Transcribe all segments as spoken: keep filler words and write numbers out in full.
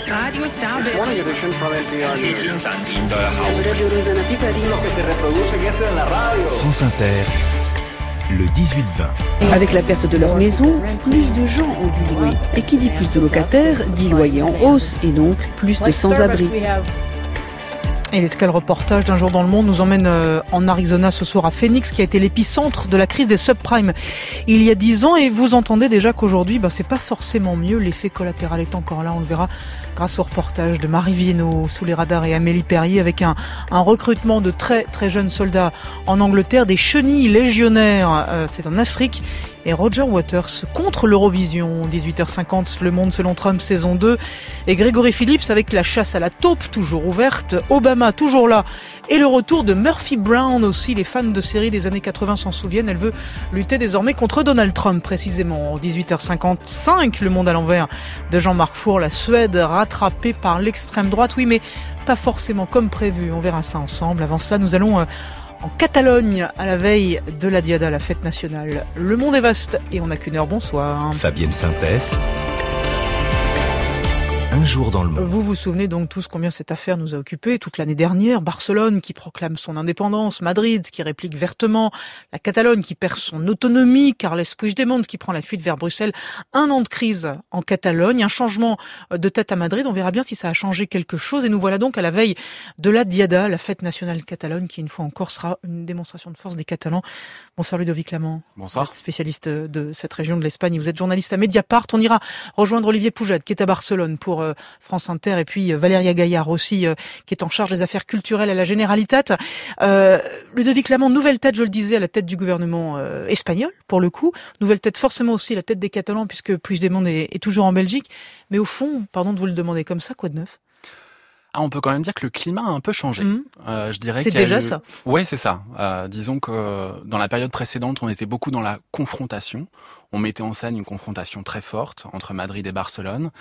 Radio Star Morning edition from N P R News. France Inter, le dix-huit vingt. Avec la perte de leur maison, plus de gens ont dû louer. Et qui dit plus de locataires, dit loyer en hausse et donc plus de sans-abri. Et l'escale reportage d'un jour dans le monde nous emmène euh, en Arizona ce soir à Phoenix, qui a été l'épicentre de la crise des subprimes il y a dix ans. Et vous entendez déjà qu'aujourd'hui, ben, c'est pas forcément mieux. L'effet collatéral est encore là, on le verra grâce au reportage de Marie Viennot sous les radars et Amélie Perrier, avec un, un recrutement de très très jeunes soldats en Angleterre, des chenilles légionnaires, euh, c'est en Afrique. Et Roger Waters contre l'Eurovision, dix-huit heures cinquante, Le Monde selon Trump, saison deux. Et Grégory Phillips avec la chasse à la taupe, toujours ouverte. Obama, toujours là. Et le retour de Murphy Brown aussi. Les fans de séries des années quatre-vingts s'en souviennent. Elle veut lutter désormais contre Donald Trump, précisément. dix-huit heures cinquante-cinq, Le Monde à l'envers de Jean-Marc Four. La Suède rattrapée par l'extrême droite. Oui, mais pas forcément comme prévu. On verra ça ensemble. Avant cela, nous allons... Euh, en Catalogne, à la veille de la Diada, la fête nationale. Le monde est vaste et on n'a qu'une heure. Bonsoir. Fabienne Synthès. Un jour dans le monde. Vous vous souvenez donc tous combien cette affaire nous a occupés toute l'année dernière. Barcelone qui proclame son indépendance, Madrid qui réplique vertement, la Catalogne qui perd son autonomie, Carles Puigdemont qui prend la fuite vers Bruxelles. Un an de crise en Catalogne, un changement de tête à Madrid. On verra bien si ça a changé quelque chose. Et nous voilà donc à la veille de la Diada, la fête nationale Catalogne, qui une fois encore sera une démonstration de force des Catalans. Bonsoir Ludovic Lamant. Bonsoir. Vous êtes spécialiste de cette région de l'Espagne. Vous êtes journaliste à Mediapart. On ira rejoindre Olivier Poujade qui est à Barcelone pour France Inter, et puis Valéria Gaillard aussi, euh, qui est en charge des affaires culturelles à la Generalitat. Euh, Ludovic Lamant, nouvelle tête, je le disais, à la tête du gouvernement euh, espagnol, pour le coup. Nouvelle tête forcément aussi à la tête des Catalans, puisque Puigdemont est, est toujours en Belgique. Mais au fond, pardon de vous le demander comme ça, quoi de neuf ? Ah, on peut quand même dire que le climat a un peu changé. Mmh. Euh, je dirais c'est qu'il y a déjà eu... ça. Ouais, c'est ça. Euh, disons que dans la période précédente, on était beaucoup dans la confrontation. On mettait en scène une confrontation très forte entre Madrid et Barcelone.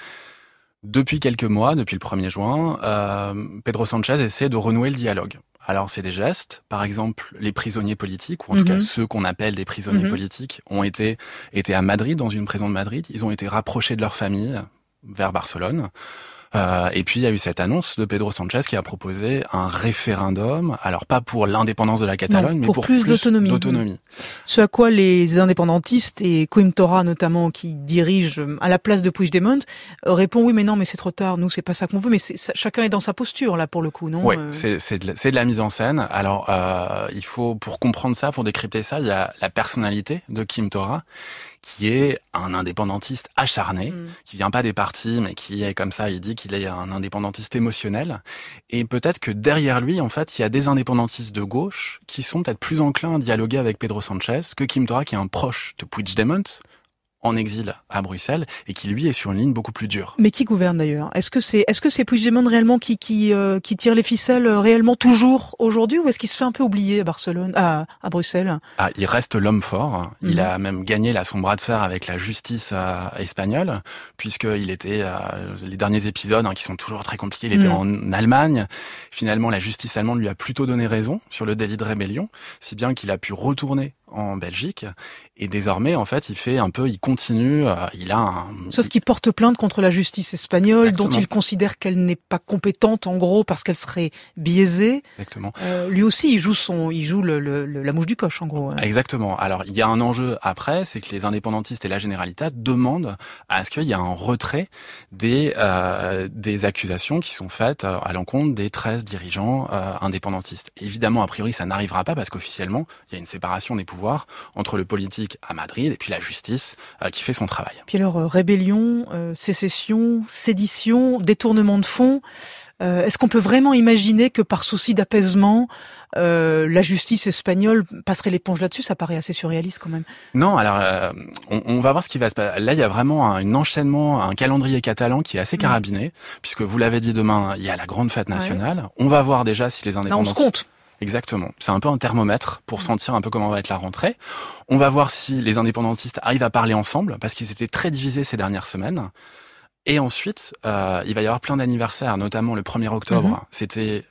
Depuis quelques mois, depuis le premier juin, euh, Pedro Sánchez essaie de renouer le dialogue. Alors c'est des gestes, par exemple les prisonniers politiques, ou en mmh. tout cas ceux qu'on appelle des prisonniers mmh. politiques, ont été, été à Madrid, dans une prison de Madrid. Ils ont été rapprochés de leur famille vers Barcelone. Euh, et puis il y a eu cette annonce de Pedro Sánchez qui a proposé un référendum, alors pas pour l'indépendance de la Catalogne, non, mais pour, pour plus, plus d'autonomie. d'autonomie. Ce à quoi les indépendantistes et Quim Torra notamment, qui dirigent à la place de Puigdemont, répond oui mais non mais c'est trop tard, nous c'est pas ça qu'on veut, mais c'est, ça, chacun est dans sa posture là pour le coup, non ? Oui, euh... c'est, c'est, de la, c'est de la mise en scène. Alors euh, il faut, pour comprendre ça, pour décrypter ça, il y a la personnalité de Quim Torra, qui est un indépendantiste acharné, mmh. qui vient pas des partis, mais qui est comme ça, il dit qu'il est un indépendantiste émotionnel. Et peut-être que derrière lui, en fait, il y a des indépendantistes de gauche qui sont peut-être plus enclins à dialoguer avec Pedro Sánchez que Quim Torra, qui est un proche de Puigdemont, en exil à Bruxelles, et qui lui est sur une ligne beaucoup plus dure. Mais qui gouverne d'ailleurs ? Est-ce que c'est est-ce que c'est Puigdemont réellement qui qui euh, qui tire les ficelles réellement toujours aujourd'hui, ou est-ce qu'il se fait un peu oublier à Barcelone, à à Bruxelles ? Ah, il reste l'homme fort. Il mmh. a même gagné là son bras de fer avec la justice euh, espagnole, puisqu'il était euh, les derniers épisodes hein, qui sont toujours très compliqués. Il était mmh. en Allemagne. Finalement, la justice allemande lui a plutôt donné raison sur le délit de rébellion, si bien qu'il a pu retourner en Belgique, et désormais en fait il fait un peu, il continue, euh, il a un... Sauf qu'il porte plainte contre la justice espagnole. Exactement. Dont il considère qu'elle n'est pas compétente en gros parce qu'elle serait biaisée. Exactement. Euh, lui aussi il joue son, il joue le, le, le, la mouche du coche en gros. Hein. Exactement. Alors il y a un enjeu après, c'est que les indépendantistes et la Generalitat demandent à ce qu'il y ait un retrait des euh, des accusations qui sont faites à l'encontre des treize dirigeants euh, indépendantistes. Évidemment a priori ça n'arrivera pas parce qu'officiellement il y a une séparation des pouvoirs entre le politique à Madrid et puis la justice euh, qui fait son travail. Puis alors, euh, rébellion, euh, sécession, sédition, détournement de fonds, euh, est-ce qu'on peut vraiment imaginer que par souci d'apaisement, euh, la justice espagnole passerait l'éponge là-dessus ? Ça paraît assez surréaliste quand même. Non, alors euh, on, on va voir ce qui va se passer. Là, il y a vraiment un enchaînement, un calendrier catalan qui est assez carabiné, mmh. puisque vous l'avez dit, demain, il y a la grande fête nationale. Ouais. On va voir déjà si les indépendantistes... Là, on se compte. Exactement. C'est un peu un thermomètre pour sentir un peu comment va être la rentrée. On va voir si les indépendantistes arrivent à parler ensemble, parce qu'ils étaient très divisés ces dernières semaines. Et ensuite, euh, il va y avoir plein d'anniversaires, notamment le premier octobre. Mm-hmm. C'était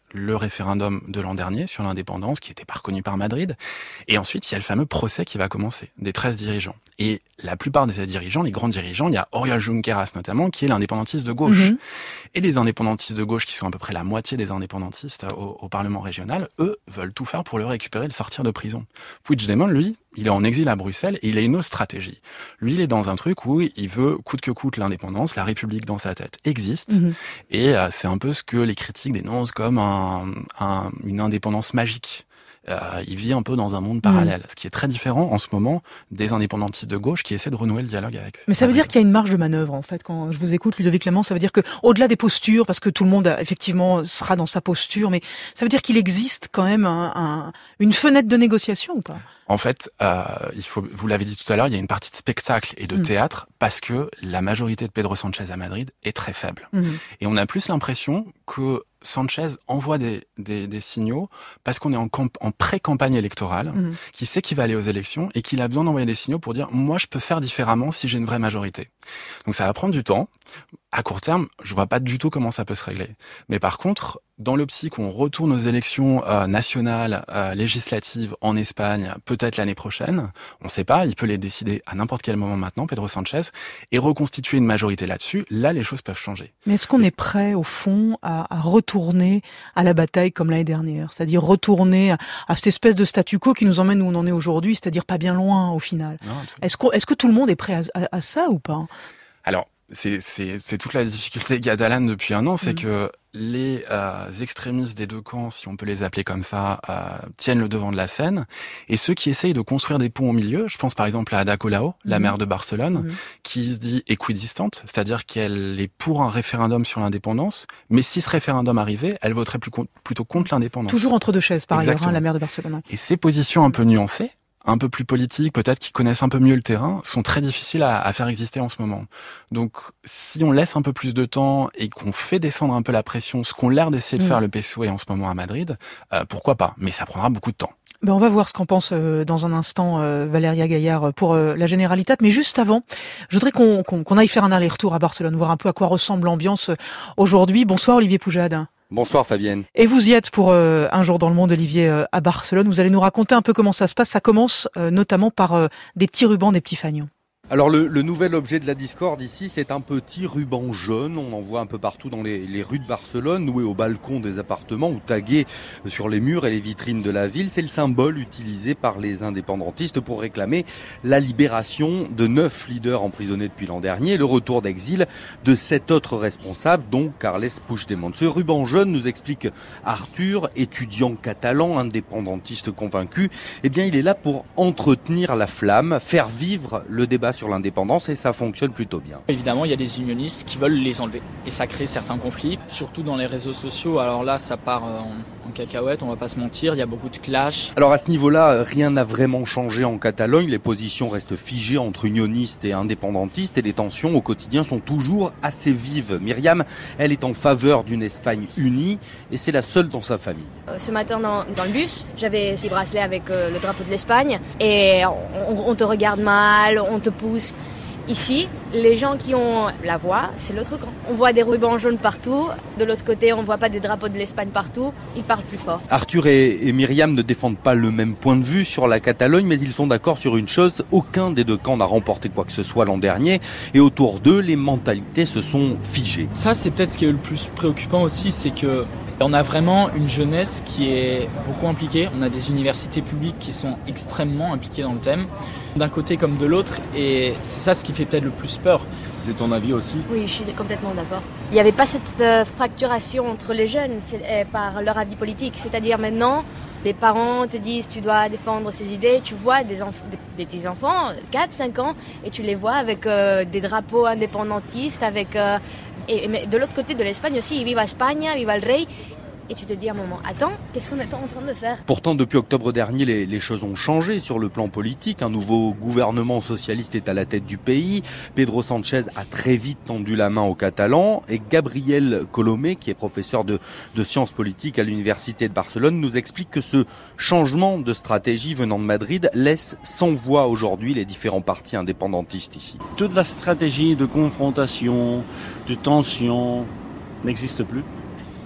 le référendum de l'an dernier sur l'indépendance qui n'était pas reconnu par Madrid. Et ensuite, il y a le fameux procès qui va commencer des treize dirigeants. Et la plupart de ces dirigeants, les grands dirigeants, il y a Oriol Junqueras notamment, qui est l'indépendantiste de gauche. Mmh. Et les indépendantistes de gauche, qui sont à peu près la moitié des indépendantistes au, au Parlement régional, eux veulent tout faire pour le récupérer et le sortir de prison. Puigdemont, lui, il est en exil à Bruxelles et il a une autre stratégie. Lui, il est dans un truc où il veut coûte que coûte l'indépendance, la République dans sa tête existe. Mmh. Et euh, c'est un peu ce que les critiques dénoncent comme un, un, une indépendance magique. Euh, il vit un peu dans un monde parallèle, mmh. ce qui est très différent en ce moment des indépendantistes de gauche qui essaient de renouer le dialogue avec. Mais ça veut dire qu'il y a une marge de manœuvre en fait. Quand je vous écoute, Ludovic Clément, ça veut dire que au-delà des postures, parce que tout le monde effectivement sera dans sa posture, mais ça veut dire qu'il existe quand même un, un, une fenêtre de négociation ou pas ? En fait, euh, il faut, vous l'avez dit tout à l'heure, il y a une partie de spectacle et de mmh. théâtre parce que la majorité de Pedro Sánchez à Madrid est très faible. Mmh. Et on a plus l'impression que Sánchez envoie des, des, des signaux parce qu'on est en, camp, en pré-campagne électorale, mmh. qu'il sait qu'il va aller aux élections et qu'il a besoin d'envoyer des signaux pour dire « moi, je peux faire différemment si j'ai une vraie majorité ». Donc ça va prendre du temps. À court terme, je vois pas du tout comment ça peut se régler. Mais par contre, dans l'optique où on retourne aux élections euh, nationales, euh, législatives en Espagne, peut-être l'année prochaine, on sait pas, il peut les décider à n'importe quel moment maintenant, Pedro Sánchez, et reconstituer une majorité là-dessus. Là, les choses peuvent changer. Mais est-ce qu'on est prêt, au fond, à, à retourner à la bataille comme l'année dernière ? C'est-à-dire retourner à, à cette espèce de statu quo qui nous emmène où on en est aujourd'hui, c'est-à-dire pas bien loin au final. Non, est-ce, qu'on, est-ce que tout le monde est prêt à, à, à ça ou pas ? Alors, c'est, c'est, c'est toute la difficulté catalane depuis un an, c'est mmh. que les euh, extrémistes des deux camps, si on peut les appeler comme ça, euh, tiennent le devant de la scène. Et ceux qui essayent de construire des ponts au milieu, je pense par exemple à Ada Colau, mmh. la maire de Barcelone, mmh. qui se dit équidistante, c'est-à-dire qu'elle est pour un référendum sur l'indépendance, mais si ce référendum arrivait, elle voterait plus con- plutôt contre l'indépendance. Toujours entre deux chaises, par Exactement. ailleurs, hein, la maire de Barcelone. Et ces positions un peu nuancées, un peu plus politiques, peut-être qui connaissent un peu mieux le terrain, sont très difficiles à, à faire exister en ce moment. Donc, si on laisse un peu plus de temps et qu'on fait descendre un peu la pression, ce qu'ont l'air d'essayer de mmh. faire le P S O E en ce moment à Madrid, euh, pourquoi pas ? Mais ça prendra beaucoup de temps. Ben on va voir ce qu'en pense euh, dans un instant euh, Valéria Gaillard pour euh, la Generalitat. Mais juste avant, je voudrais qu'on, qu'on, qu'on aille faire un aller-retour à Barcelone, voir un peu à quoi ressemble l'ambiance aujourd'hui. Bonsoir Olivier Poujade. Bonsoir Fabienne. Et vous y êtes pour euh, Un jour dans le monde, Olivier, euh, à Barcelone. Vous allez nous raconter un peu comment ça se passe. Ça commence euh, notamment par euh, des petits rubans, des petits fanions. Alors le, le nouvel objet de la discorde ici, c'est un petit ruban jaune. On en voit un peu partout dans les, les rues de Barcelone, noué au balcon des appartements ou tagué sur les murs et les vitrines de la ville. C'est le symbole utilisé par les indépendantistes pour réclamer la libération de neuf leaders emprisonnés depuis l'an dernier et le retour d'exil de sept autres responsables, dont Carles Puigdemont. Ce ruban jaune, nous explique Arthur, étudiant catalan, indépendantiste convaincu, eh bien il est là pour entretenir la flamme, faire vivre le débat sur l'indépendance et ça fonctionne plutôt bien. Évidemment, il y a des unionistes qui veulent les enlever et ça crée certains conflits, surtout dans les réseaux sociaux. Alors là, ça part en, en cacahuète, on va pas se mentir, il y a beaucoup de clashs. Alors à ce niveau-là, rien n'a vraiment changé en Catalogne, les positions restent figées entre unionistes et indépendantistes et les tensions au quotidien sont toujours assez vives. Myriam, elle est en faveur d'une Espagne unie et c'est la seule dans sa famille. Ce matin dans, dans le bus, j'avais ces bracelets avec euh, le drapeau de l'Espagne et on, on te regarde mal, on te pousse. Ici, les gens qui ont la voix, c'est l'autre camp. On voit des rubans jaunes partout. De l'autre côté, on ne voit pas des drapeaux de l'Espagne partout. Ils parlent plus fort. Arthur et, et Myriam ne défendent pas le même point de vue sur la Catalogne, mais ils sont d'accord sur une chose. Aucun des deux camps n'a remporté quoi que ce soit l'an dernier. Et autour d'eux, les mentalités se sont figées. Ça, c'est peut-être ce qui est le plus préoccupant aussi, c'est que on a vraiment une jeunesse qui est beaucoup impliquée. On a des universités publiques qui sont extrêmement impliquées dans le thème, d'un côté comme de l'autre. Et c'est ça ce qui fait peut-être le plus peur. C'est ton avis aussi ? Oui, je suis complètement d'accord. Il n'y avait pas cette euh, fracturation entre les jeunes c'est, euh, par leur avis politique. C'est-à-dire maintenant, les parents te disent tu dois défendre ces idées. Tu vois des, enf- des, des petits enfants, quatre cinq ans, et tu les vois avec euh, des drapeaux indépendantistes, avec... Euh, Et, mais de l'autre côté de l'Espagne aussi, viva España, viva el rey. Et tu te dis à un moment, attends, qu'est-ce qu'on est en train de faire ? Pourtant, depuis octobre dernier, les, les choses ont changé sur le plan politique. Un nouveau gouvernement socialiste est à la tête du pays. Pedro Sánchez a très vite tendu la main aux Catalans. Et Gabriel Colomé, qui est professeur de, de sciences politiques à l'Université de Barcelone, nous explique que ce changement de stratégie venant de Madrid laisse sans voix aujourd'hui les différents partis indépendantistes ici. Toute la stratégie de confrontation, de tension n'existe plus.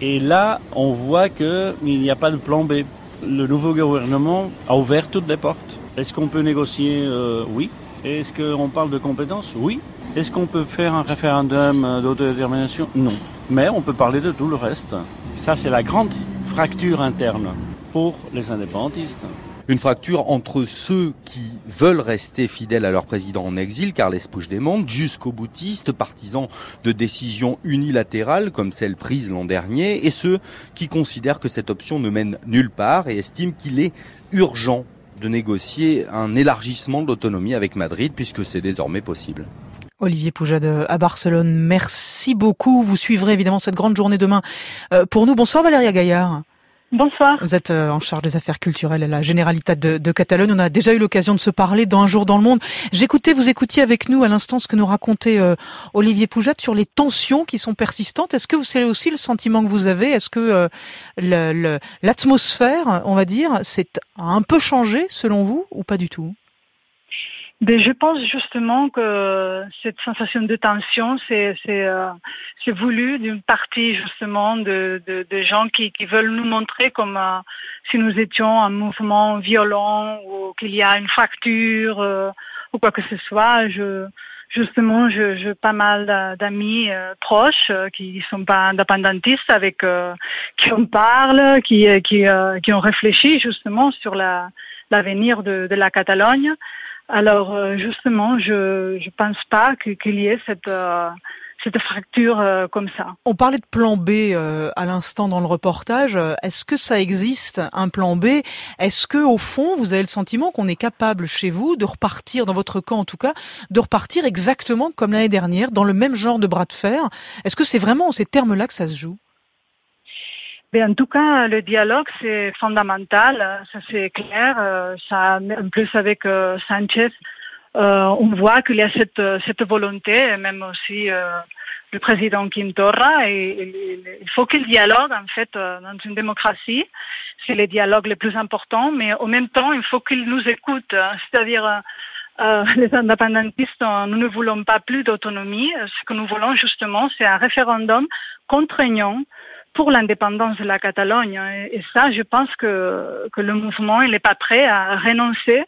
Et là, on voit qu'il n'y a pas de plan B. Le nouveau gouvernement a ouvert toutes les portes. Est-ce qu'on peut négocier? euh, Oui. Est-ce qu'on parle de compétences? Oui. Est-ce qu'on peut faire un référendum d'autodétermination? Non. Mais on peut parler de tout le reste. Ça, c'est la grande fracture interne pour les indépendantistes. Une fracture entre ceux qui veulent rester fidèles à leur président en exil, Carles Puigdemont, jusqu'aux boutistes, partisans de décisions unilatérales comme celle prise l'an dernier, et ceux qui considèrent que cette option ne mène nulle part et estiment qu'il est urgent de négocier un élargissement de l'autonomie avec Madrid, puisque c'est désormais possible. Olivier Poujade à Barcelone, merci beaucoup. Vous suivrez évidemment cette grande journée demain pour nous. Bonsoir Valéria Gaillard. Bonsoir. Vous êtes en charge des affaires culturelles à la Generalitat de, de Catalogne. On a déjà eu l'occasion de se parler dans Un jour dans le monde. J'écoutais, vous écoutiez avec nous à l'instant ce que nous racontait euh, Olivier Poujade sur les tensions qui sont persistantes. Est-ce que c'est aussi le sentiment que vous avez? Est-ce que euh, le, le, l'atmosphère, on va dire, s'est un peu changée selon vous ou pas du tout? Ben, je pense justement que cette sensation de tension, c'est c'est euh, c'est voulu d'une partie justement de de, de gens qui qui veulent nous montrer comme euh, si nous étions un mouvement violent ou qu'il y a une fracture euh, ou quoi que ce soit. Je justement, je j'ai pas mal d'amis euh, proches euh, qui sont pas indépendantistes avec euh, qui on parle, qui qui euh, qui ont réfléchi justement sur la l'avenir de de la Catalogne. Alors justement, je je pense pas que, qu'il y ait cette euh, cette fracture euh, comme ça. On parlait de plan B euh, à l'instant dans le reportage. Est-ce que ça existe un plan B? Est-ce que au fond, vous avez le sentiment qu'on est capable chez vous de repartir, dans votre camp en tout cas, de repartir exactement comme l'année dernière, dans le même genre de bras de fer? Est-ce que c'est vraiment en ces termes-là que ça se joue? Mais en tout cas, le dialogue, c'est fondamental, ça c'est clair. Ça, en plus avec euh, Sanchez, euh, on voit qu'il y a cette, cette volonté, même aussi euh, le président Quim Torra. Et, et, il faut qu'il dialogue, en fait, euh, dans une démocratie. C'est le dialogue le plus important, mais en même temps, il faut qu'il nous écoute. C'est-à-dire, euh, les indépendantistes, nous ne voulons pas plus d'autonomie. Ce que nous voulons justement, c'est un référendum contraignant pour l'indépendance de la Catalogne. Et ça, je pense que, que le mouvement, il n'est pas prêt à renoncer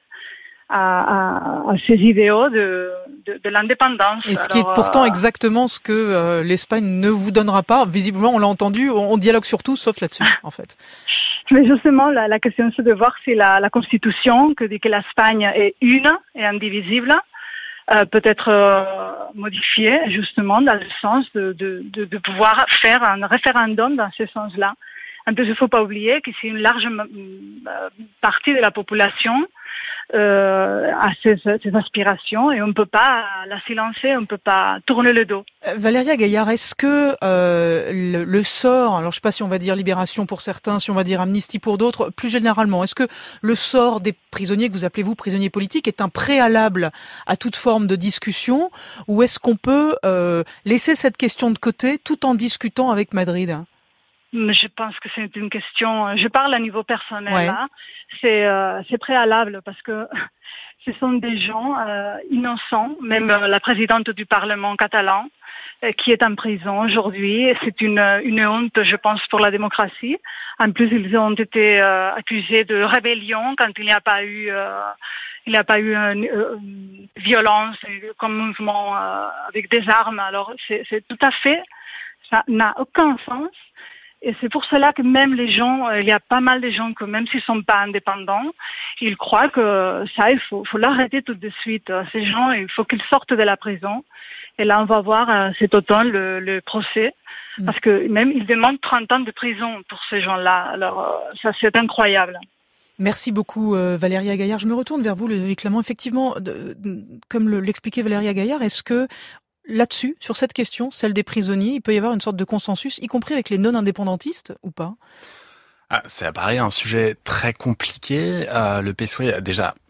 à, à, à ces idéaux de, de, de l'indépendance. Et ce qui Alors, est pourtant euh... exactement ce que euh, l'Espagne ne vous donnera pas. Visiblement, on l'a entendu, on, on dialogue sur tout, sauf là-dessus, en fait. Mais justement, la, la question, c'est de voir si la, la Constitution, que dit que l'Espagne est une et indivisible, Euh, peut être euh, modifié justement dans le sens de, de, de, de pouvoir faire un référendum dans ce sens-là. En plus, il ne faut pas oublier que c'est une large euh, partie de la population euh, a ces, ces aspirations et on ne peut pas la silencer, on ne peut pas tourner le dos. Euh, Valéria Gaillard, est-ce que euh, le, le sort, alors je ne sais pas si on va dire libération pour certains, si on va dire amnistie pour d'autres, plus généralement, est-ce que le sort des prisonniers que vous appelez vous prisonniers politiques est un préalable à toute forme de discussion, ou est-ce qu'on peut euh, laisser cette question de côté tout en discutant avec Madrid ? Je pense que c'est une question, je parle à niveau personnel, ouais. là. C'est, euh, c'est préalable parce que ce sont des gens euh, innocents, même euh, la présidente du Parlement catalan euh, qui est en prison aujourd'hui. C'est une, une honte, je pense, pour la démocratie. En plus, ils ont été euh, accusés de rébellion quand il n'y a pas eu, euh, il n'y a pas eu une, une violence comme mouvement euh, avec des armes. Alors, c'est, c'est tout à fait, ça n'a aucun sens. Et c'est pour cela que même les gens, il y a pas mal de gens que même s'ils sont pas indépendants, ils croient que ça, il faut, faut l'arrêter tout de suite. Ces gens, il faut qu'ils sortent de la prison. Et là, on va voir cet automne le, le procès. Parce que même ils demandent trente ans de prison pour ces gens-là. Alors, ça, c'est incroyable. Merci beaucoup euh, Valéria Gaillard. Je me retourne vers vous, Ludovic Clamont. Effectivement, de, de, comme le, l'expliquait Valéria Gaillard, est-ce que là-dessus, sur cette question, celle des prisonniers, il peut y avoir une sorte de consensus, y compris avec les non-indépendantistes, ou pas ? Ah, ça paraît un sujet très compliqué. Euh, le P S O E, déjà,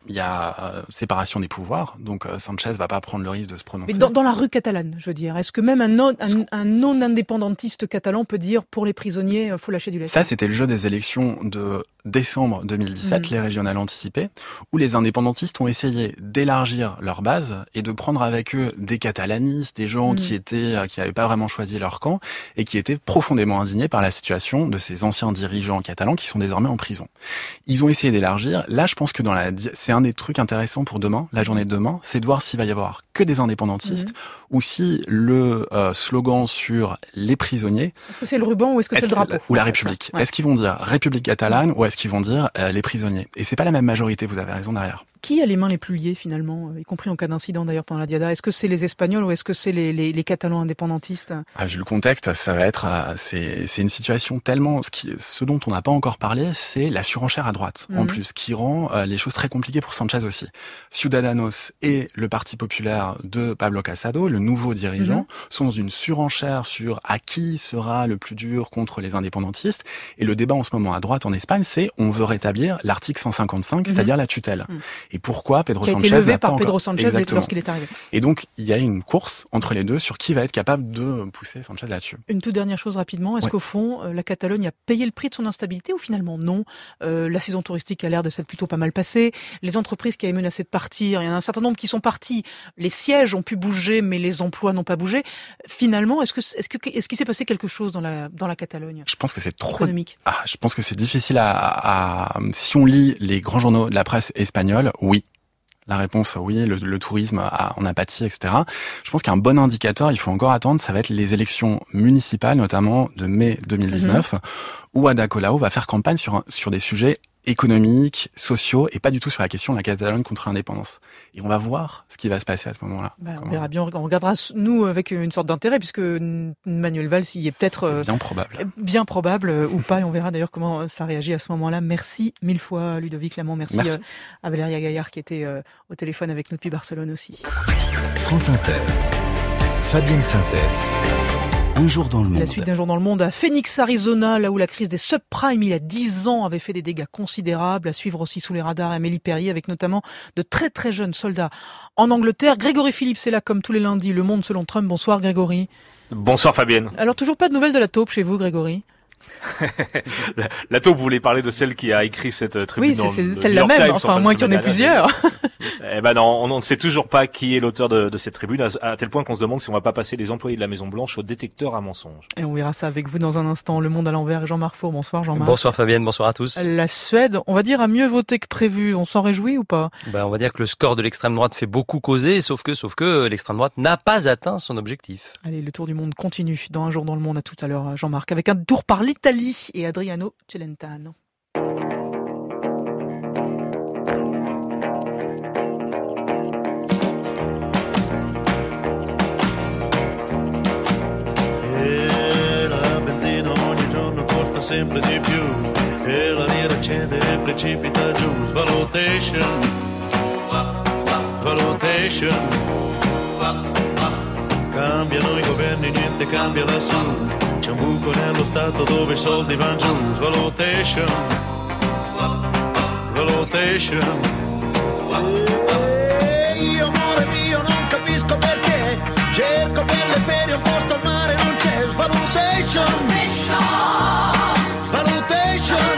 il y a euh, séparation des pouvoirs, donc euh, Sanchez va pas prendre le risque de se prononcer. Mais dans, dans la rue catalane, je veux dire, est-ce que même un, non, un, un non-indépendantiste catalan peut dire pour les prisonniers, il faut lâcher du lait? Ça, c'était le jeu des élections de décembre deux mille dix-sept, mmh. les régionales anticipées, où les indépendantistes ont essayé d'élargir leur base et de prendre avec eux des catalanistes, des gens mmh. qui étaient qui n'avaient pas vraiment choisi leur camp et qui étaient profondément indignés par la situation de ces anciens dirigeants catalans qui sont désormais en prison. Ils ont essayé d'élargir. Là, je pense que dans la, c'est un des trucs intéressants pour demain, la journée de demain, c'est de voir s'il va y avoir que des indépendantistes mmh. ou si le euh, slogan sur les prisonniers. Est-ce que c'est le ruban ou est-ce que est-ce c'est le drapeau? Ou la République. Ouais. Est-ce qu'ils vont dire République catalane ou est-ce qu'ils vont dire euh, les prisonniers? Et c'est pas la même majorité, vous avez raison derrière. Qui a les mains les plus liées finalement, y compris en cas d'incident d'ailleurs pendant la Diada? Est-ce que c'est les Espagnols ou est-ce que c'est les, les, les Catalans indépendantistes? Ah, vu le contexte, ça va être, c'est, c'est une situation tellement, ce, qui, ce dont on n'a pas encore parlé, c'est la surenchère à droite mmh. en plus, qui rend euh, les choses très compliquées pour Sanchez aussi. Ciudadanos et le Parti populaire de Pablo Casado, le nouveau dirigeant, mmh. sont dans une surenchère sur à qui sera le plus dur contre les indépendantistes. Et le débat en ce moment à droite en Espagne, c'est on veut rétablir l'article cent cinquante-cinq, mmh. c'est-à-dire la tutelle. Mmh. Et pourquoi Pedro Sanchez qui a été levé par encore... Pedro Sanchez Exactement. Lorsqu'il est arrivé. Et donc, il y a une course entre les deux sur qui va être capable de pousser Sanchez là-dessus. Une toute dernière chose rapidement. Est-ce ouais. qu'au fond, la Catalogne a payé le prix de son instabilité ou finalement non? euh, La saison touristique a l'air de s'être plutôt pas mal passée. Les entreprises qui avaient menacé de partir, il y en a un certain nombre qui sont partis. Les sièges ont pu bouger, mais les emplois n'ont pas bougé. Finalement, est-ce que est-ce que est-ce qu'il s'est passé quelque chose dans la dans la Catalogne? Je pense que c'est trop économique. Ah, je pense que c'est difficile à, à, à si on lit les grands journaux de la presse espagnole, oui. La réponse, oui, le, le tourisme a, en a pâti, et cetera. Je pense qu'un bon indicateur, il faut encore attendre, ça va être les élections municipales, notamment de mai deux mille dix-neuf, mmh. où Ada Colau va faire campagne sur, sur des sujets économiques, sociaux, et pas du tout sur la question de la Catalogne contre l'indépendance. Et on va voir ce qui va se passer à ce moment-là. Bah, on verra bien, on regardera nous avec une sorte d'intérêt, puisque Manuel Valls y est peut-être... Euh, bien probable. Bien probable, euh, ou pas, et on verra d'ailleurs comment ça réagit à ce moment-là. Merci mille fois Ludovic Lamont, merci, merci. Euh, à Valéria Gaillard qui était euh, au téléphone avec nous depuis Barcelone aussi. France Inter, Fabienne Synthèse. Un jour dans le monde. La suite d'un jour dans le monde à Phoenix, Arizona, là où la crise des subprimes il y a dix ans avait fait des dégâts considérables. À suivre aussi sous les radars Amélie Perrier avec notamment de très très jeunes soldats en Angleterre. Grégory Philippe, c'est là comme tous les lundis. Le Monde selon Trump. Bonsoir Grégory. Bonsoir Fabienne. Alors toujours pas de nouvelles de la taupe chez vous Grégory? la, la taupe, vous voulez parler de celle qui a écrit cette tribune? Oui, c'est celle-là même, Times, enfin, moins qu'il y en ait plusieurs. Eh ben non, on ne sait toujours pas qui est l'auteur de, de cette tribune, à, à tel point qu'on se demande si on va pas passer les employés de la Maison Blanche au détecteur à mensonges. Et on verra ça avec vous dans un instant. Le Monde à l'envers et Jean-Marc Four. Bonsoir Jean-Marc. Bonsoir Fabienne, bonsoir à tous. La Suède, on va dire, a mieux voté que prévu. On s'en réjouit ou pas? Ben, on va dire que le score de l'extrême droite fait beaucoup causer, sauf que, sauf que l'extrême droite n'a pas atteint son objectif. Allez, le tour du monde continue dans Un jour dans le monde. À tout à l'heure Jean-Marc, avec un tour par l'Italie et Adriano Celentano. E la benzina ogni giorno costa sempre di più e la lira cede e precipita giù. Svalutation, valutation. Cambiano i governi, niente cambia lassù. C'è un buco nello Stato dove i soldi van giù. Svalutation, svalutation. E io amore mio non capisco perché cerco per le ferie un posto al mare non c'è. Svalutation, svalutation.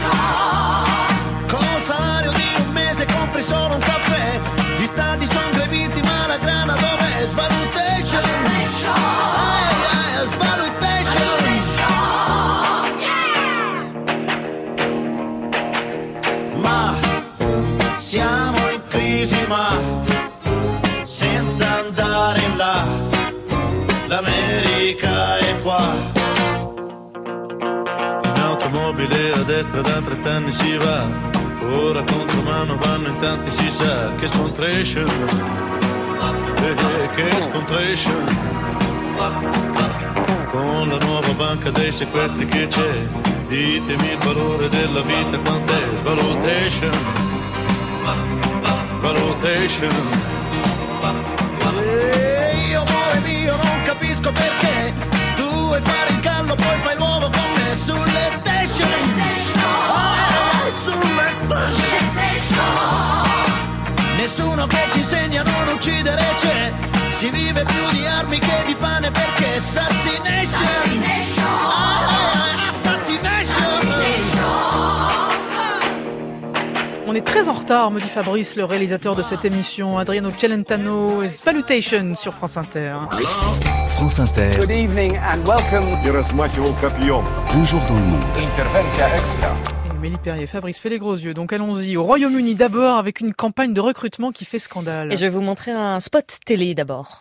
Col salario di un mese compri solo un caffè. Gli stadi sono greviti ma la grana dov'è? Svalutation, eh, eh, svalutation. Ma siamo in crisi ma senza andare in là, l'America è qua. In automobile a destra da trent'anni si va, ora contro mano vanno in tanti, si sa che scontration, eh, che scontration. Con la nuova banca dei sequestri che c'è, ditemi il valore della vita quant'è. Svalutation, valutation. E io amore mio non capisco perché tu vuoi fare il gallo poi fai l'uovo con me. Sulle station, oh, sulle station. Nessuno che ci insegna a non uccidere c'è. Si vive più di armi che di pane perché assassination, assassination. Ah, assassination. On est très en retard, me dit Fabrice, le réalisateur de cette émission. Adriano Celentano et Salutation sur France Inter. France Inter. Good evening and welcome. Un jour dans le monde. Intervention extra. Amélie Perrier, Fabrice fait les gros yeux. Donc allons-y. Au Royaume-Uni d'abord avec une campagne de recrutement qui fait scandale. Et je vais vous montrer un spot télé d'abord.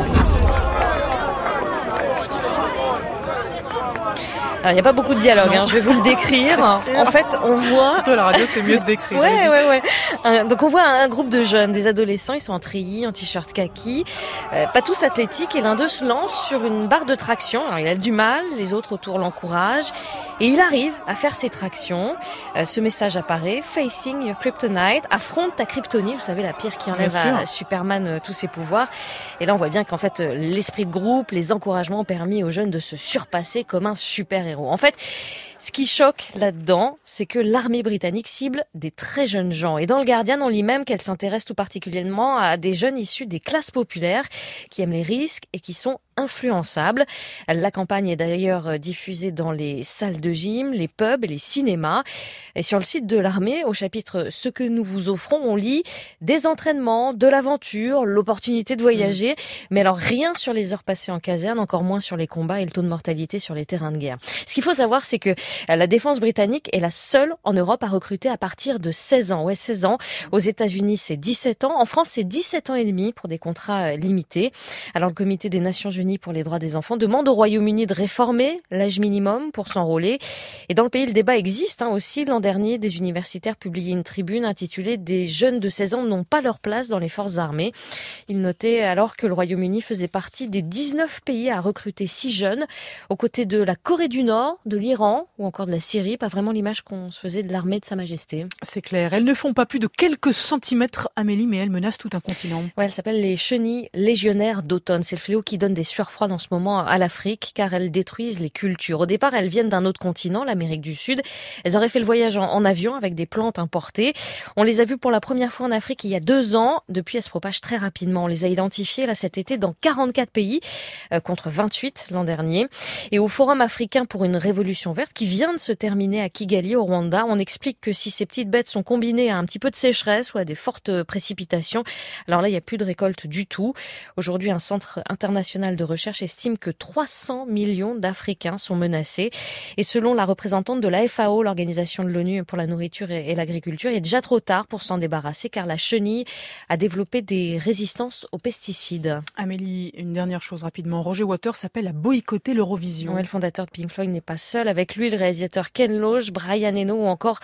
Alors, il n'y a pas beaucoup de dialogue, hein, je vais vous le décrire. En fait, on voit... Surtout à la radio, c'est mieux de décrire. Ouais, ouais, ouais. Euh, donc, on voit un, un groupe de jeunes, des adolescents, ils sont en treillis, en t-shirt kaki, euh, pas tous athlétiques, et l'un d'eux se lance sur une barre de traction. Alors, il a du mal, les autres autour l'encouragent, et il arrive à faire ses tractions. Euh, ce message apparaît, Facing your Kryptonite, affronte ta kryptonite, vous savez, la pierre qui enlève à Superman euh, tous ses pouvoirs. Et là, on voit bien qu'en fait, euh, l'esprit de groupe, les encouragements ont permis aux jeunes de se surpasser comme un super-héros. En fait, ce qui choque là-dedans, c'est que l'armée britannique cible des très jeunes gens. Et dans le Guardian, on lit même qu'elle s'intéresse tout particulièrement à des jeunes issus des classes populaires qui aiment les risques et qui sont influençables. La campagne est d'ailleurs diffusée dans les salles de gym, les pubs et les cinémas. Et sur le site de l'armée, au chapitre « Ce que nous vous offrons », on lit des entraînements, de l'aventure, l'opportunité de voyager. Mmh. Mais alors rien sur les heures passées en caserne, encore moins sur les combats et le taux de mortalité sur les terrains de guerre. Ce qu'il faut savoir, c'est que la défense britannique est la seule en Europe à recruter à partir de seize ans. Ouais, seize ans. Aux États-Unis, c'est dix-sept ans. En France, c'est dix-sept ans et demi pour des contrats limités. Alors, le Comité des Nations Unies pour les droits des enfants demande au Royaume-Uni de réformer l'âge minimum pour s'enrôler. Et dans le pays, le débat existe hein, aussi. L'an dernier, des universitaires publiaient une tribune intitulée « Des jeunes de seize ans n'ont pas leur place dans les forces armées ». Ils notaient alors que le Royaume-Uni faisait partie des dix-neuf pays à recruter si jeunes, aux côtés de la Corée du Nord, de l'Iran ou encore de la Syrie. Pas vraiment l'image qu'on se faisait de l'armée de Sa Majesté. C'est clair. Elles ne font pas plus de quelques centimètres, Amélie, mais elles menacent tout un continent. Ouais, elles s'appellent les chenilles légionnaires d'automne. C'est le fléau qui donne des sueurs froides en ce moment à l'Afrique, car elles détruisent les cultures. Au départ, elles viennent d'un autre continent, l'Amérique du Sud. Elles auraient fait le voyage en, en avion avec des plantes importées. On les a vues pour la première fois en Afrique il y a deux ans. Depuis, elles se propagent très rapidement. On les a identifiées là cet été dans quarante-quatre pays, euh, contre vingt-huit l'an dernier. Et au Forum africain pour une révolution verte, qui vient de se terminer à Kigali, au Rwanda, on explique que si ces petites bêtes sont combinées à un petit peu de sécheresse ou à des fortes précipitations, alors là, il n'y a plus de récolte du tout. Aujourd'hui, un centre international de recherche estime que trois cents millions d'Africains sont menacés. Et selon la représentante de la F A O, l'Organisation de l'ONU pour la nourriture et l'agriculture, il est déjà trop tard pour s'en débarrasser, car la chenille a développé des résistances aux pesticides. Amélie, une dernière chose rapidement. Roger Waters s'appelle à boycotter l'Eurovision. Ouais, le fondateur de Pink Floyd n'est pas seul. Avec lui, le réalisateur Ken Loach, Brian Eno ou encore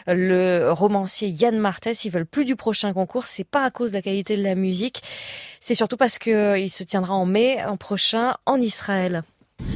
le romancier Yann Martès, ils veulent plus du prochain concours. C'est pas à cause de la qualité de la musique, c'est surtout parce que il se tiendra en mai en prochain en Israël.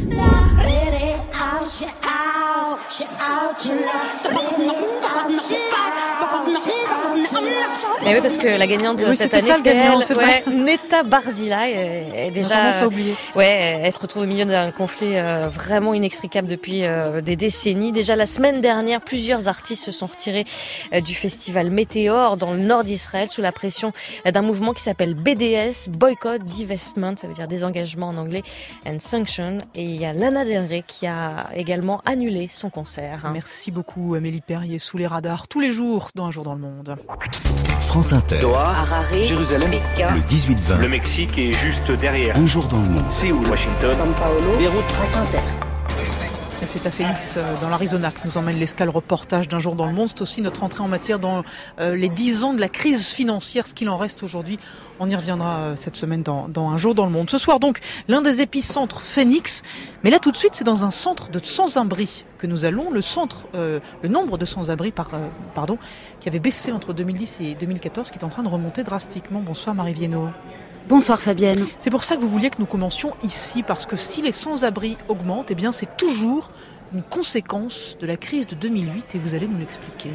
Mais oui, parce que la gagnante de oui, cette année, c'était elle, ouais, Netta Barzilai, est, est déjà, ouais, elle se retrouve au milieu d'un conflit euh, vraiment inextricable depuis euh, des décennies. Déjà la semaine dernière, plusieurs artistes se sont retirés euh, du festival Météor dans le nord d'Israël sous la pression euh, d'un mouvement qui s'appelle B D S, Boycott, Divestment, ça veut dire désengagement en anglais, and Sanction. Et il y a Lana Del Rey qui a également annulé son concert. Hein. Merci beaucoup Amélie Perrier, sous les radars tous les jours dans Un jour dans le monde. France Inter. Doha, Harare, Jérusalem, le dix-huit vingt. Le Mexique est juste derrière. Un jour dans le monde. Séoul, Washington, São Paulo, Beyrouth, France Inter. C'est à Phoenix, dans l'Arizona, que nous emmène l'escale reportage d'Un jour dans le monde. C'est aussi notre entrée en matière dans euh, les dix ans de la crise financière, ce qu'il en reste aujourd'hui. On y reviendra euh, cette semaine dans, dans Un jour dans le monde. Ce soir donc, l'un des épicentres, Phoenix. Mais là tout de suite, c'est dans un centre de sans-abri que nous allons. Le centre, euh, le nombre de sans-abri, par, euh, pardon, qui avait baissé entre deux mille dix et deux mille quatorze, qui est en train de remonter drastiquement. Bonsoir Marie Viennot. Bonsoir Fabienne. C'est pour ça que vous vouliez que nous commencions ici, parce que si les sans-abri augmentent, eh bien c'est toujours une conséquence de la crise de deux mille huit, et vous allez nous l'expliquer.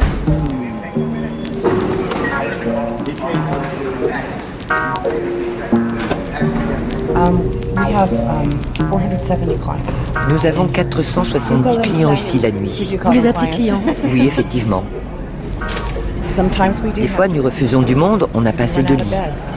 Um, we have, um, four hundred seventy clients. Nous avons quatre cent soixante-dix clients ici la nuit. Vous les appelez clients ? Oui, effectivement. Des fois, nous refusons du monde, on n'a pas assez de lits.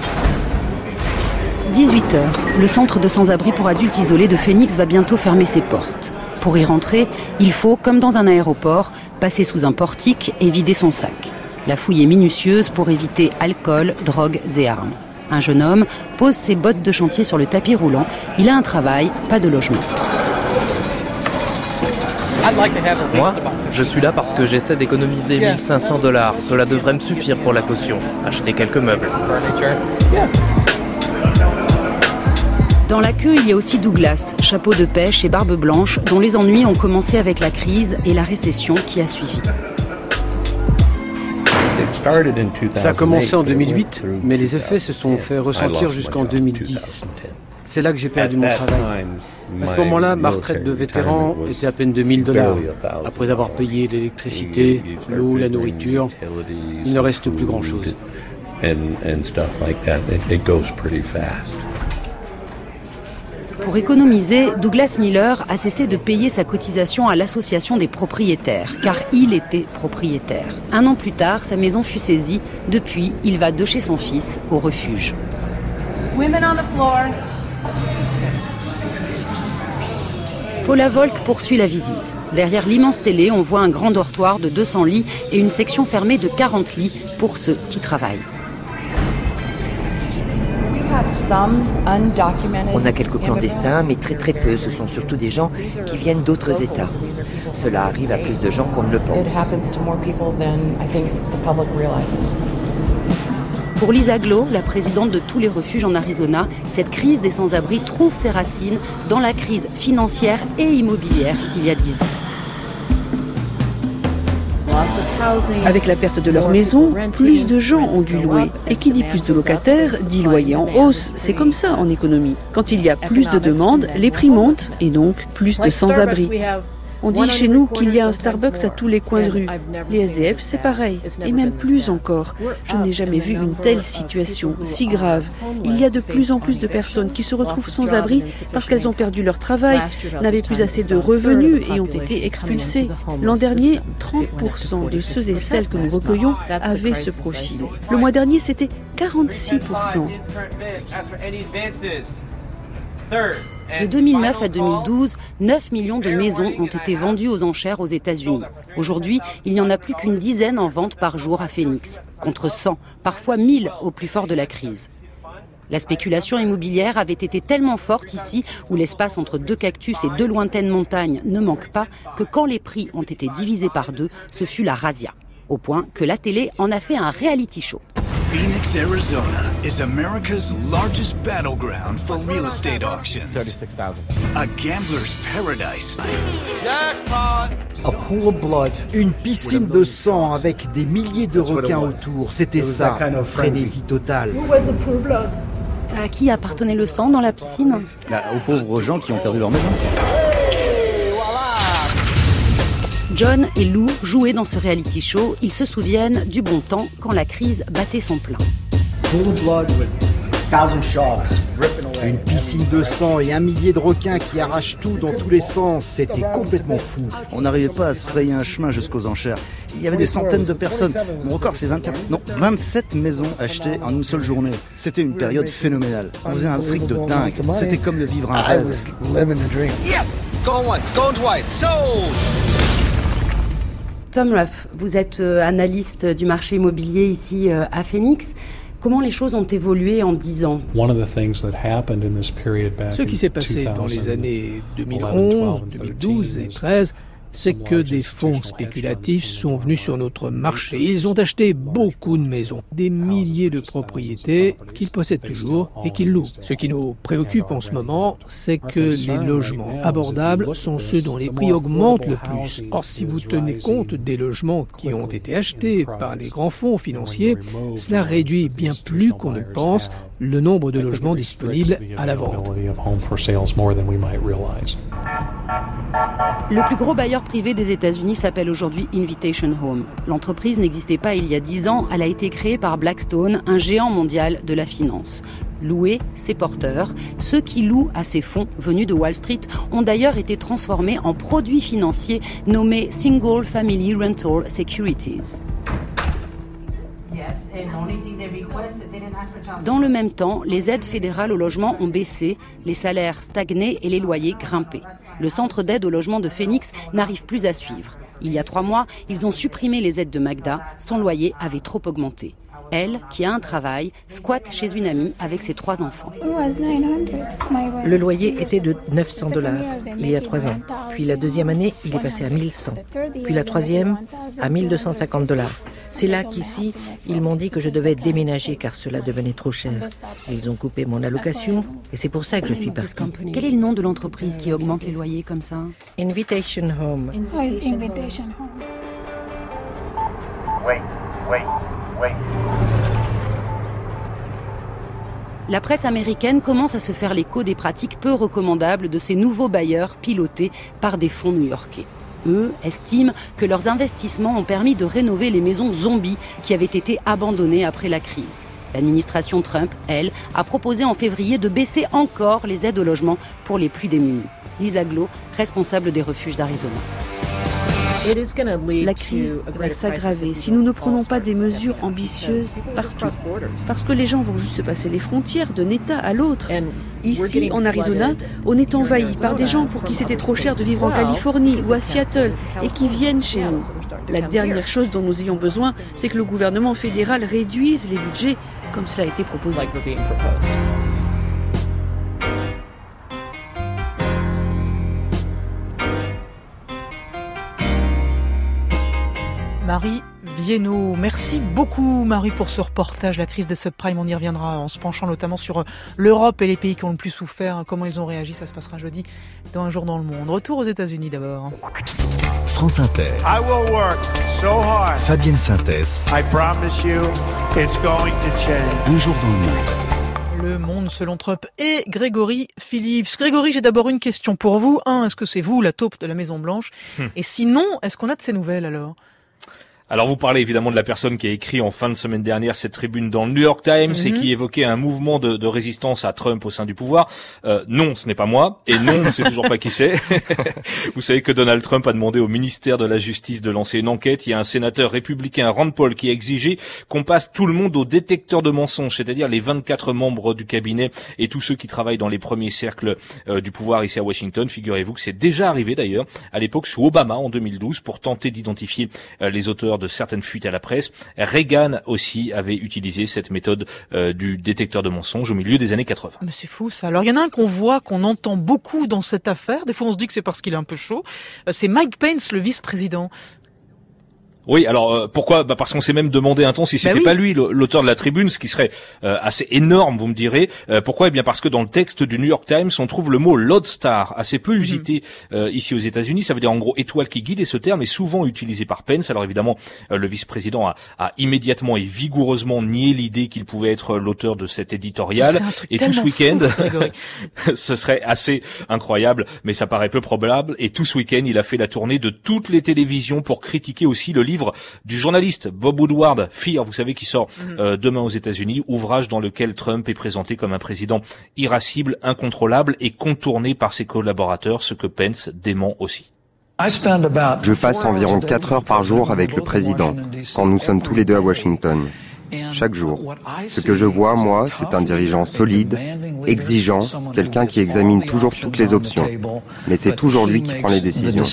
dix-huit heures, le centre de sans-abri pour adultes isolés de Phoenix va bientôt fermer ses portes. Pour y rentrer, il faut, comme dans un aéroport, passer sous un portique et vider son sac. La fouille est minutieuse pour éviter alcool, drogues et armes. Un jeune homme pose ses bottes de chantier sur le tapis roulant. Il a un travail, pas de logement. Moi, je suis là parce que j'essaie d'économiser mille cinq cents dollars. Cela devrait me suffire pour la caution. Acheter quelques meubles. Dans la queue, il y a aussi Douglas, chapeau de pêche et barbe blanche, dont les ennuis ont commencé avec la crise et la récession qui a suivi. Ça a commencé en deux mille huit, mais les effets se sont fait ressentir jusqu'en deux mille dix. C'est là que j'ai perdu mon travail. À ce moment-là, ma retraite de vétéran était à peine de mille dollars. Après avoir payé l'électricité, l'eau, la nourriture, il ne reste plus grand-chose. Pour économiser, Douglas Miller a cessé de payer sa cotisation à l'association des propriétaires, car il était propriétaire. Un an plus tard, sa maison fut saisie. Depuis, il va de chez son fils au refuge. Women on the floor. Paula Volk poursuit la visite. Derrière l'immense télé, on voit un grand dortoir de deux cents lits et une section fermée de quarante lits pour ceux qui travaillent. On a quelques clandestins, mais très très peu. Ce sont surtout des gens qui viennent d'autres États. Cela arrive à plus de gens qu'on ne le pense. Pour Lisa Glow, la présidente de tous les refuges en Arizona, cette crise des sans-abri trouve ses racines dans la crise financière et immobilière d'il y a dix ans. Avec la perte de leur maison, plus de gens ont dû louer. Et qui dit plus de locataires, dit loyer en hausse. C'est comme ça en économie. Quand il y a plus de demandes, les prix montent et donc plus de sans-abri. On dit chez nous qu'il y a un Starbucks à tous les coins de rue. Les S D F, c'est pareil, et même plus encore. Je n'ai jamais vu une telle situation, si grave. Il y a de plus en plus de personnes qui se retrouvent sans abri parce qu'elles ont perdu leur travail, n'avaient plus assez de revenus et ont été expulsées. L'an dernier, trente pour cent de ceux et celles que nous recueillons avaient ce profil. Le mois dernier, c'était quarante-six pour cent. De deux mille neuf à deux mille douze, neuf millions de maisons ont été vendues aux enchères aux États-Unis. Aujourd'hui, il n'y en a plus qu'une dizaine en vente par jour à Phoenix, contre cent, parfois mille au plus fort de la crise. La spéculation immobilière avait été tellement forte ici, où l'espace entre deux cactus et deux lointaines montagnes ne manque pas, que quand les prix ont été divisés par deux, ce fut la razzia. Au point que la télé en a fait un reality show. Phoenix, Arizona is America's largest battleground for real estate auctions. thirty-six thousand. A gambler's paradise. Jackpot! A pool of blood. Une piscine de sang avec des milliers de requins autour. C'était ça, frénésie totale. Who was the pool blood? À qui appartenait le sang dans la piscine? Là, aux pauvres gens qui ont perdu leur maison. John et Lou jouaient dans ce reality show. Ils se souviennent du bon temps quand la crise battait son plein. Une piscine de sang et un millier de requins qui arrachent tout dans tous les sens. C'était complètement fou. On n'arrivait pas à se frayer un chemin jusqu'aux enchères. Il y avait des centaines de personnes. Mon record, c'est vingt-quatre, non, vingt-sept maisons achetées en une seule journée. C'était une période phénoménale. On faisait un fric de dingue. C'était comme de vivre un rêve. Yes! Going once, going twice, sold! Tom Ruff, vous êtes analyste du marché immobilier ici à Phoenix. Comment les choses ont évolué en dix ans? Ce qui s'est passé dans les années deux mille onze, deux mille douze et deux mille treize, c'est que des fonds spéculatifs sont venus sur notre marché. Ils ont acheté beaucoup de maisons, des milliers de propriétés qu'ils possèdent toujours et qu'ils louent. Ce qui nous préoccupe en ce moment, c'est que les logements abordables sont ceux dont les prix augmentent le plus. Or, si vous tenez compte des logements qui ont été achetés par les grands fonds financiers, cela réduit bien plus qu'on ne le pense le nombre de logements disponibles à la vente. Le plus gros bailleur privé des États-Unis s'appelle aujourd'hui Invitation Home. L'entreprise n'existait pas il y a dix ans, elle a été créée par Blackstone, un géant mondial de la finance. Louer ses porteurs, ceux qui louent à ces fonds venus de Wall Street, ont d'ailleurs été transformés en produits financiers nommés Single Family Rental Securities. Dans le même temps, les aides fédérales au logement ont baissé, les salaires stagné et les loyers grimpé. Le centre d'aide au logement de Phoenix n'arrive plus à suivre. Il y a trois mois, ils ont supprimé les aides de Magda. Son loyer avait trop augmenté. Elle, qui a un travail, squatte chez une amie avec ses trois enfants. Le loyer était de neuf cents dollars il y a trois ans. Puis la deuxième année, il est passé à mille cent. Puis la troisième, à mille deux cent cinquante dollars. C'est là qu'ici, ils m'ont dit que je devais déménager car cela devenait trop cher. Ils ont coupé mon allocation et c'est pour ça que je suis partie. Quel est le nom de l'entreprise qui augmente les loyers comme ça? Invitation Home. Invitation Home. Wait, wait, wait. La presse américaine commence à se faire l'écho des pratiques peu recommandables de ces nouveaux bailleurs pilotés par des fonds new-yorkais. Eux estiment que leurs investissements ont permis de rénover les maisons zombies qui avaient été abandonnées après la crise. L'administration Trump, elle, a proposé en février de baisser encore les aides au logement pour les plus démunis. Lisa Glo, responsable des refuges d'Arizona. La crise va s'aggraver si nous ne prenons pas des mesures ambitieuses partout. Parce que les gens vont juste se passer les frontières d'un État à l'autre. Ici, en Arizona, on est envahi par des gens pour qui c'était trop cher de vivre en Californie ou à Seattle et qui viennent chez nous. La dernière chose dont nous ayons besoin, c'est que le gouvernement fédéral réduise les budgets comme cela a été proposé. Marie Viennot. Merci beaucoup Marie pour ce reportage. La crise des subprimes, on y reviendra en se penchant notamment sur l'Europe et les pays qui ont le plus souffert, comment ils ont réagi, ça se passera jeudi dans Un jour dans le monde. Retour aux États-Unis d'abord. France Inter. I will work so hard. Fabienne Synthèse. I promise you, it's going to change. Un jour dans le monde. Le monde selon Trump et Grégory Phillips. Grégory, j'ai d'abord une question pour vous. Un, est-ce que c'est vous la taupe de la Maison Blanche? hmm. Et sinon, est-ce qu'on a de ces nouvelles alors? Alors vous parlez évidemment de la personne qui a écrit en fin de semaine dernière cette tribune dans le New York Times mm-hmm. et qui évoquait un mouvement de, de résistance à Trump au sein du pouvoir. Euh, non, ce n'est pas moi. Et non, on ne sait toujours pas qui c'est. Vous savez que Donald Trump a demandé au ministère de la Justice de lancer une enquête. Il y a un sénateur républicain, Rand Paul, qui a exigé qu'on passe tout le monde au détecteur de mensonges, c'est-à-dire les vingt-quatre membres du cabinet et tous ceux qui travaillent dans les premiers cercles euh, du pouvoir ici à Washington. Figurez-vous que c'est déjà arrivé d'ailleurs à l'époque sous Obama en deux mille douze pour tenter d'identifier euh, les auteurs de certaines fuites à la presse. Reagan aussi avait utilisé cette méthode euh, du détecteur de mensonges au milieu des années quatre-vingts. Mais c'est fou ça. Alors il y en a un qu'on voit, qu'on entend beaucoup dans cette affaire. Des fois on se dit que c'est parce qu'il est un peu chaud. Euh, c'est Mike Pence, le vice-président. Oui, alors euh, pourquoi? Bah parce qu'on s'est même demandé un temps si c'était bah oui. pas lui l'auteur de la tribune, ce qui serait euh, assez énorme, vous me direz. Euh, pourquoi? Eh bien parce que dans le texte du New York Times, on trouve le mot lodestar, assez peu usité mm-hmm. euh, ici aux États-Unis. Ça veut dire en gros étoile qui guide, et ce terme est souvent utilisé par Pence. Alors évidemment, euh, le vice-président a, a immédiatement et vigoureusement nié l'idée qu'il pouvait être l'auteur de cet éditorial. Et tout ce week-end, ce serait assez incroyable, mais ça paraît peu probable. Et tout ce week-end, il a fait la tournée de toutes les télévisions pour critiquer aussi le livre du journaliste Bob Woodward, Fear, vous savez, qui sort euh, demain aux États-Unis, ouvrage dans lequel Trump est présenté comme un président irascible, incontrôlable et contourné par ses collaborateurs, ce que Pence dément aussi. Je passe environ quatre heures par jour avec le président, quand nous sommes tous les deux à Washington. Chaque jour. Ce que je vois, moi, c'est un dirigeant solide, exigeant, quelqu'un qui examine toujours toutes les options. Mais c'est toujours lui qui prend les décisions.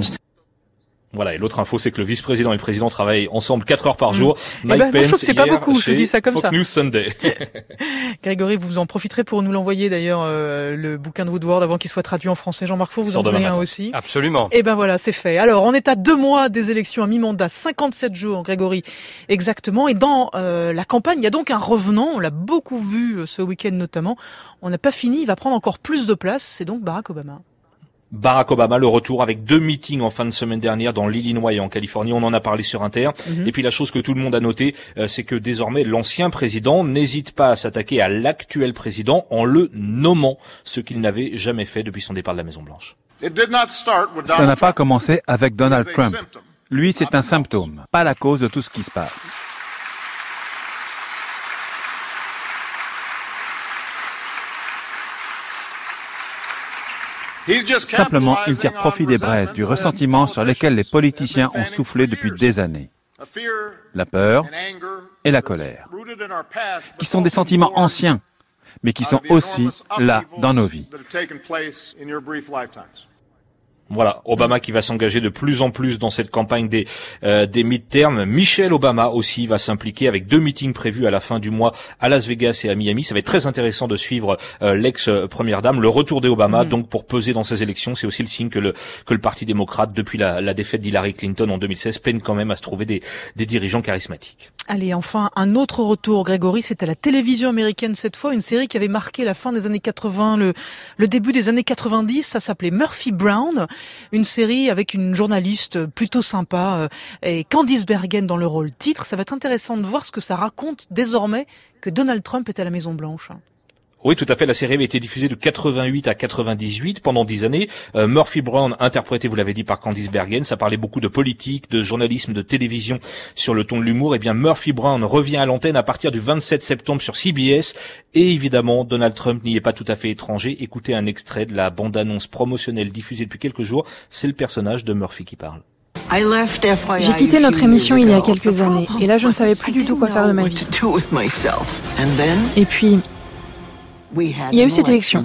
Voilà, et l'autre info, c'est que le vice-président et le président travaillent ensemble quatre heures par jour. Mmh. Mike eh ben, Pence, moi, je trouve que c'est pas beaucoup, je dis ça comme Fox ça. News Sunday. Grégory, vous en profiterez pour nous l'envoyer d'ailleurs, euh, le bouquin de Woodward, avant qu'il soit traduit en français. Jean-Marc Faux, vous en voulez un aussi? Absolument. Et ben voilà, c'est fait. Alors, on est à deux mois des élections à mi-mandat, cinquante-sept jours, Grégory, exactement. Et dans euh, la campagne, il y a donc un revenant, on l'a beaucoup vu euh, ce week-end notamment. On n'a pas fini, il va prendre encore plus de place, c'est donc Barack Obama. Barack Obama, le retour avec deux meetings en fin de semaine dernière dans l'Illinois et en Californie. On en a parlé sur Inter. Mm-hmm. Et puis la chose que tout le monde a notée, euh, c'est que désormais l'ancien président n'hésite pas à s'attaquer à l'actuel président en le nommant, ce qu'il n'avait jamais fait depuis son départ de la Maison-Blanche. Ça n'a pas commencé avec Donald Trump. Lui, c'est un symptôme, pas la cause de tout ce qui se passe. Simplement, il tire profit des braises, du ressentiment sur lesquels les politiciens ont soufflé depuis des années. La peur, et la colère, qui sont des sentiments anciens, mais qui sont aussi là dans nos vies. Voilà, Obama qui va s'engager de plus en plus dans cette campagne des euh, des midterms. Michelle Obama aussi va s'impliquer avec deux meetings prévus à la fin du mois à Las Vegas et à Miami. Ça va être très intéressant de suivre euh, l'ex-première dame, le retour d'Obama, mmh. donc pour peser dans ces élections. C'est aussi le signe que le que le Parti démocrate, depuis la, la défaite d'Hillary Clinton en deux mille seize, peine quand même à se trouver des des dirigeants charismatiques. Allez, enfin, un autre retour, Grégory, c'est à la télévision américaine cette fois, une série qui avait marqué la fin des années quatre-vingts, le, le début des années quatre-vingt-dix, ça s'appelait Murphy Brown, une série avec une journaliste plutôt sympa euh, et Candice Bergen dans le rôle titre. Ça va être intéressant de voir ce que ça raconte désormais que Donald Trump est à la Maison-Blanche. Oui, tout à fait. La série avait été diffusée de quatre-vingt-huit à quatre-vingt-dix-huit pendant dix années. Euh, Murphy Brown, interprété, vous l'avez dit, par Candice Bergen. Ça parlait beaucoup de politique, de journalisme, de télévision sur le ton de l'humour. Eh bien, Murphy Brown revient à l'antenne à partir du vingt-sept septembre sur C B S. Et évidemment, Donald Trump n'y est pas tout à fait étranger. Écoutez un extrait de la bande-annonce promotionnelle diffusée depuis quelques jours. C'est le personnage de Murphy qui parle. J'ai quitté notre émission il y a quelques années. Et là, je ne savais plus du tout quoi faire de ma vie. Et puis... il y a eu cette élection.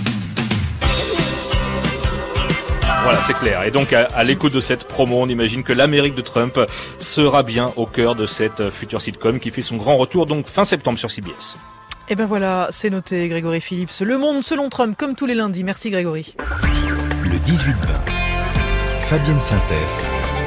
Voilà, c'est clair. Et donc, à, à l'écoute de cette promo, on imagine que l'Amérique de Trump sera bien au cœur de cette future sitcom qui fait son grand retour, donc fin septembre sur C B S. Et ben voilà, c'est noté, Grégory Phillips. Le Monde selon Trump, comme tous les lundis. Merci, Grégory. Le dix-huit vingt, Fabienne Synthèse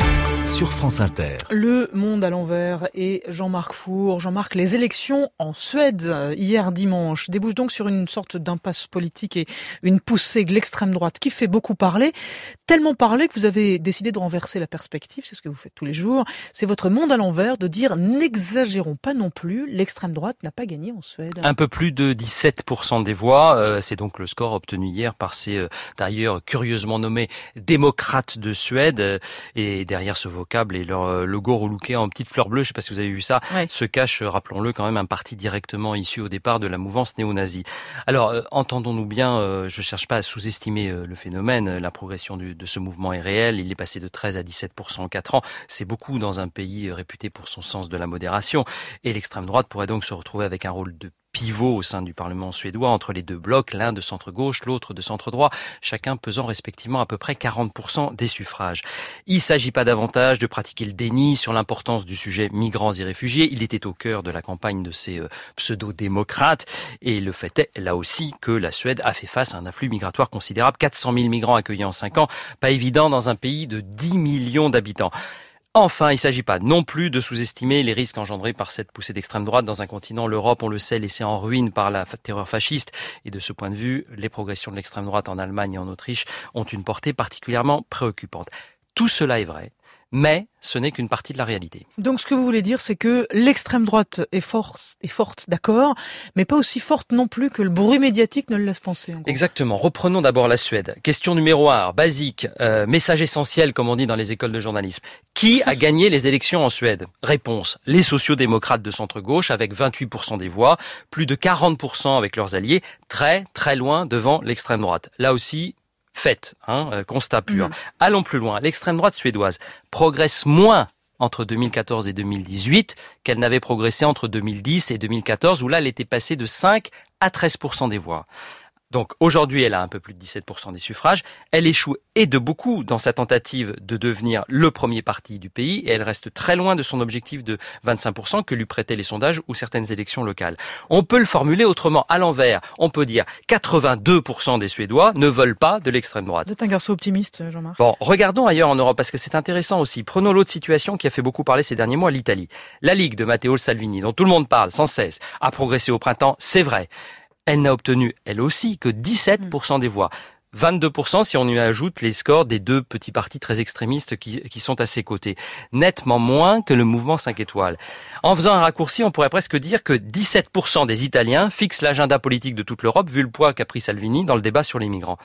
sur France Inter. Le Monde à l'envers et Jean-Marc Four. Jean-Marc, les élections en Suède hier dimanche débouchent donc sur une sorte d'impasse politique et une poussée de l'extrême droite qui fait beaucoup parler. Tellement parler que vous avez décidé de renverser la perspective, c'est ce que vous faites tous les jours. C'est votre Monde à l'envers de dire n'exagérons pas non plus, l'extrême droite n'a pas gagné en Suède. Un peu plus de dix-sept pour cent des voix, euh, c'est donc le score obtenu hier par ces euh, d'ailleurs curieusement nommés démocrates de Suède. Euh, et derrière ce vocable et leur logo relouqué en petites fleurs bleues, je ne sais pas si vous avez vu ça, ouais. se cache, rappelons-le, quand même un parti directement issu au départ de la mouvance néo-nazie. Alors, euh, entendons-nous bien, euh, je ne cherche pas à sous-estimer euh, le phénomène, la progression du, de ce mouvement est réelle, il est passé de treize à dix-sept pour cent en quatre ans, c'est beaucoup dans un pays réputé pour son sens de la modération, et l'extrême droite pourrait donc se retrouver avec un rôle de pivot au sein du Parlement suédois entre les deux blocs, l'un de centre-gauche, l'autre de centre-droit, chacun pesant respectivement à peu près quarante pour cent des suffrages. Il ne s'agit pas davantage de pratiquer le déni sur l'importance du sujet migrants et réfugiés. Il était au cœur de la campagne de ces euh, pseudo-démocrates. Et le fait est, là aussi, que la Suède a fait face à un afflux migratoire considérable. quatre cent mille migrants accueillis en cinq ans, pas évident dans un pays de dix millions d'habitants. Enfin, il ne s'agit pas non plus de sous-estimer les risques engendrés par cette poussée d'extrême droite dans un continent, l'Europe, on le sait, laissé en ruine par la terreur fasciste. Et de ce point de vue, les progressions de l'extrême droite en Allemagne et en Autriche ont une portée particulièrement préoccupante. Tout cela est vrai, mais ce n'est qu'une partie de la réalité. Donc ce que vous voulez dire, c'est que l'extrême droite est forte, est forte, d'accord, mais pas aussi forte non plus que le bruit médiatique ne le laisse penser. Exactement. Reprenons d'abord la Suède. Question numéro un, basique, euh, message essentiel, comme on dit dans les écoles de journalisme. Qui a gagné les élections en Suède? Réponse, les sociodémocrates de centre-gauche avec vingt-huit pour cent des voix, plus de quarante pour cent avec leurs alliés, très très loin devant l'extrême droite. Là aussi, fait, hein, euh, constat pur. Mmh. Allons plus loin. L'extrême droite suédoise progresse moins entre deux mille quatorze et deux mille dix-huit qu'elle n'avait progressé entre deux mille dix et deux mille quatorze, où là, elle était passée de cinq à treize pour cent des voix. Donc aujourd'hui, elle a un peu plus de dix-sept pour cent des suffrages. Elle échoue et de beaucoup dans sa tentative de devenir le premier parti du pays et elle reste très loin de son objectif de vingt-cinq pour cent que lui prêtaient les sondages ou certaines élections locales. On peut le formuler autrement, à l'envers. On peut dire quatre-vingt-deux pour cent des Suédois ne veulent pas de l'extrême droite. Vous êtes un garçon optimiste, Jean-Marc. Bon, regardons ailleurs en Europe parce que c'est intéressant aussi. Prenons l'autre situation qui a fait beaucoup parler ces derniers mois, l'Italie. La Ligue de Matteo Salvini, dont tout le monde parle sans cesse, a progressé au printemps, c'est vrai. Elle n'a obtenu, elle aussi, que dix-sept pour cent des voix. vingt-deux pour cent si on y ajoute les scores des deux petits partis très extrémistes qui, qui sont à ses côtés. Nettement moins que le mouvement cinq étoiles. En faisant un raccourci, on pourrait presque dire que dix-sept pour cent des Italiens fixent l'agenda politique de toute l'Europe vu le poids qu'a pris Salvini dans le débat sur les migrants.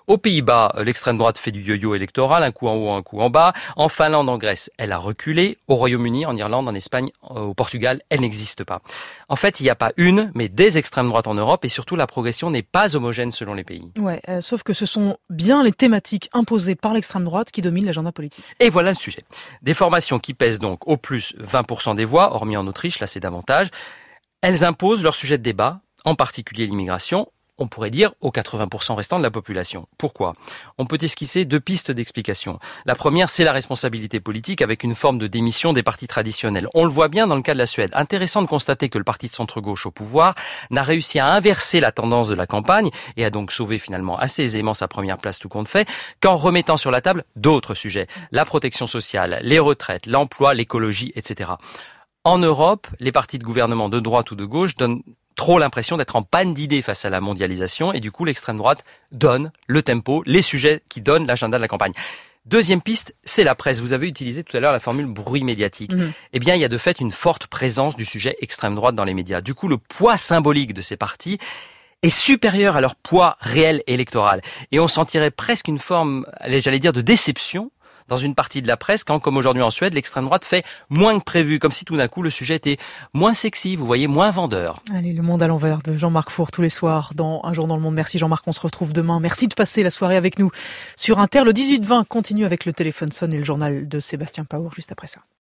Aux Pays-Bas, l'extrême droite fait du yo-yo électoral, un coup en haut, un coup en bas. En Finlande, en Grèce, elle a reculé. Au Royaume-Uni, en Irlande, en Espagne, au Portugal, elle n'existe pas. En fait, il n'y a pas une, mais des extrêmes droites en Europe, et surtout la progression n'est pas homogène selon les pays. Ouais, euh, sauf que ce sont bien les thématiques imposées par l'extrême droite qui dominent l'agenda politique. Et voilà le sujet. Des formations qui pèsent donc au plus vingt pour cent des voix, hormis en Autriche, là c'est davantage. Elles imposent leur sujet de débat, en particulier l'immigration, on pourrait dire aux quatre-vingts pour cent restants de la population. Pourquoi ? On peut esquisser deux pistes d'explication. La première, c'est la responsabilité politique avec une forme de démission des partis traditionnels. On le voit bien dans le cas de la Suède. Intéressant de constater que le parti de centre-gauche au pouvoir n'a réussi à inverser la tendance de la campagne et a donc sauvé finalement assez aisément sa première place tout compte fait, qu'en remettant sur la table d'autres sujets. La protection sociale, les retraites, l'emploi, l'écologie, et cetera. En Europe, les partis de gouvernement de droite ou de gauche donnent trop l'impression d'être en panne d'idées face à la mondialisation et du coup l'extrême droite donne le tempo, les sujets qui donnent l'agenda de la campagne. Deuxième piste, c'est la presse. Vous avez utilisé tout à l'heure la formule bruit médiatique. Mmh. Eh bien, il y a de fait une forte présence du sujet extrême droite dans les médias. Du coup, le poids symbolique de ces partis est supérieur à leur poids réel électoral. Et on sentirait presque une forme, j'allais dire, de déception dans une partie de la presse, quand, comme aujourd'hui en Suède, l'extrême droite fait moins que prévu, comme si tout d'un coup le sujet était moins sexy, vous voyez, moins vendeur. Allez, le monde à l'envers de Jean-Marc Four tous les soirs dans Un jour dans le monde. Merci Jean-Marc, on se retrouve demain. Merci de passer la soirée avec nous sur Inter. Le dix-huit vingt continue avec le téléphone sonne et le journal de Sébastien Paour juste après ça.